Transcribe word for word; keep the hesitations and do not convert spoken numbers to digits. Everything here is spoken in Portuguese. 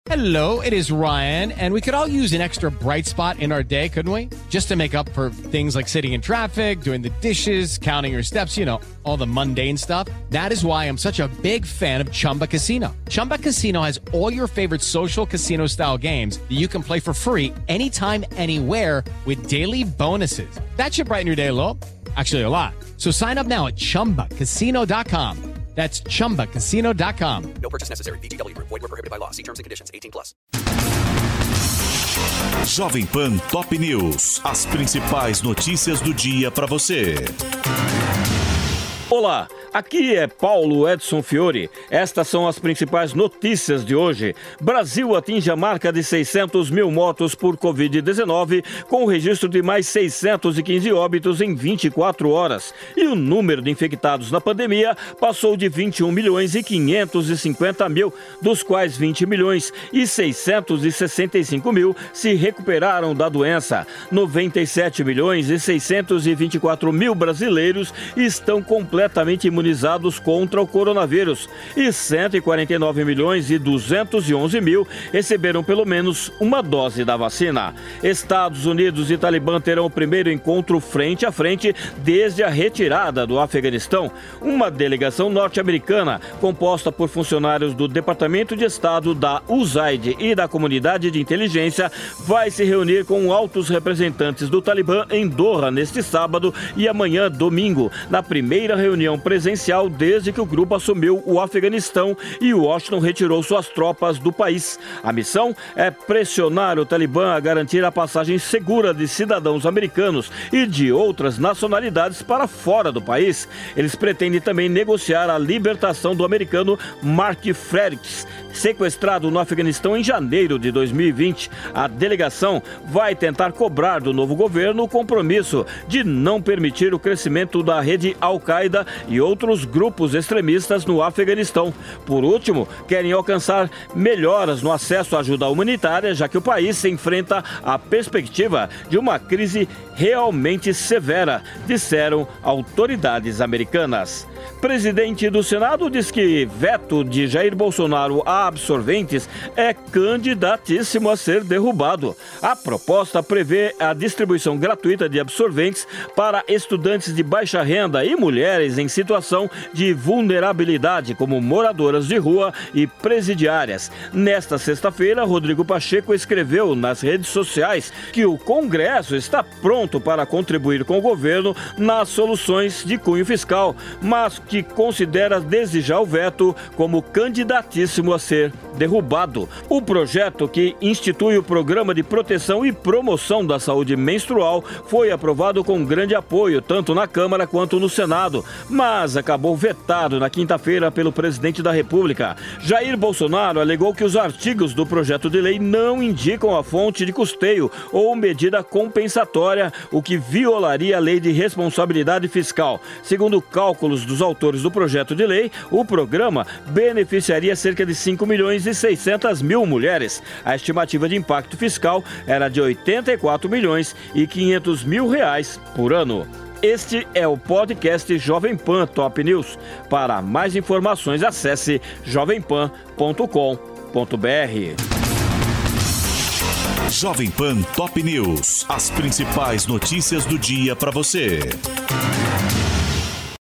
Hello, it is Ryan, and we could all use an extra bright spot in our day, couldn't we? Just to make up for things like sitting in traffic, doing the dishes, counting your steps, you know, all the mundane stuff. That is why I'm such a big fan of Chumba Casino. Chumba Casino has all your favorite social casino-style games that you can play for free anytime, anywhere with daily bonuses. That should brighten your day a little. Actually, a lot. So sign up now at chumba casino dot com. That's chumba casino dot com. No purchase necessary. V G W Group. Void where prohibited by law. See terms and conditions. eighteen plus. Jovem Pan Top News. As principais notícias do dia para você. Olá, aqui é Paulo Edson Fiore. Estas são as principais notícias de hoje. Brasil atinge a marca de seiscentos mil mortos por covid dezenove, com o registro de mais seiscentos e quinze óbitos em vinte e quatro horas. E o número de infectados na pandemia passou de vinte e um milhões e quinhentos e cinquenta mil, dos quais vinte milhões e seiscentos e sessenta e cinco mil se recuperaram da doença. noventa e sete milhões e seiscentos e vinte e quatro mil brasileiros estão completamente completamente imunizados contra o coronavírus e cento e quarenta e nove milhões e duzentos e onze mil receberam pelo menos uma dose da vacina. Estados Unidos e Talibã terão o primeiro encontro frente a frente desde a retirada do Afeganistão. Uma delegação norte-americana, composta por funcionários do Departamento de Estado, da U S A I D e da Comunidade de Inteligência, vai se reunir com altos representantes do Talibã em Doha neste sábado e amanhã, domingo, na primeira reunião reunião presencial desde que o grupo assumiu o Afeganistão e Washington retirou suas tropas do país. A missão é pressionar o Talibã a garantir a passagem segura de cidadãos americanos e de outras nacionalidades para fora do país. Eles pretendem também negociar a libertação do americano Mark Fredericks, sequestrado no Afeganistão em janeiro de dois mil e vinte. A delegação vai tentar cobrar do novo governo o compromisso de não permitir o crescimento da rede Al-Qaeda e outros grupos extremistas no Afeganistão. Por último, querem alcançar melhoras no acesso à ajuda humanitária, já que o país se enfrenta a perspectiva de uma crise realmente severa, disseram autoridades americanas. Presidente do Senado diz que veto de Jair Bolsonaro a absorventes é candidatíssimo a ser derrubado. A proposta prevê a distribuição gratuita de absorventes para estudantes de baixa renda e mulheres em situação de vulnerabilidade, como moradoras de rua e presidiárias. Nesta sexta-feira, Rodrigo Pacheco escreveu nas redes sociais que o Congresso está pronto para contribuir com o governo nas soluções de cunho fiscal, mas que considera desde já o veto como candidatíssimo a ser derrubado. O projeto, que institui o Programa de Proteção e Promoção da Saúde Menstrual, foi aprovado com grande apoio tanto na Câmara quanto no Senado, mas acabou vetado na quinta-feira pelo presidente da República. Jair Bolsonaro alegou que os artigos do projeto de lei não indicam a fonte de custeio ou medida compensatória, o que violaria a lei de responsabilidade fiscal. Segundo cálculos dos autores do projeto de lei, o programa beneficiaria cerca de cinco milhões e seiscentas mil mulheres. A estimativa de impacto fiscal era de oitenta e quatro milhões e quinhentos mil reais por ano. Este é o podcast Jovem Pan Top News. Para mais informações, acesse jovem pan ponto com ponto b r. Jovem Pan Top News. As principais notícias do dia para você.